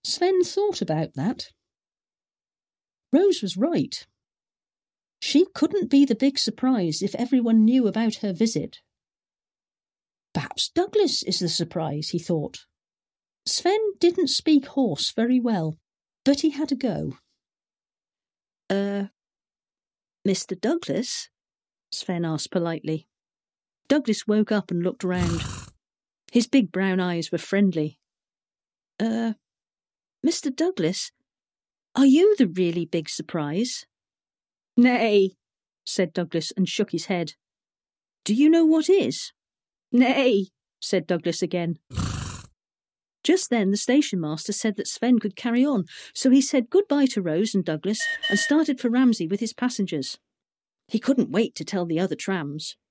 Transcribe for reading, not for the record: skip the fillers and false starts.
Sven thought about that. Rose was right. She couldn't be the big surprise if everyone knew about her visit. Perhaps Douglas is the surprise, he thought. Sven didn't speak horse very well, but he had a go. Mr. Douglas? Sven asked politely. Douglas woke up and looked round. His big brown eyes were friendly. Mr. Douglas, are you the really big surprise? Nay, said Douglas and shook his head. Do you know what is? Nay, said Douglas again. Just then the station master said that Sven could carry on, so he said goodbye to Rose and Douglas and started for Ramsey with his passengers. He couldn't wait to tell the other trams.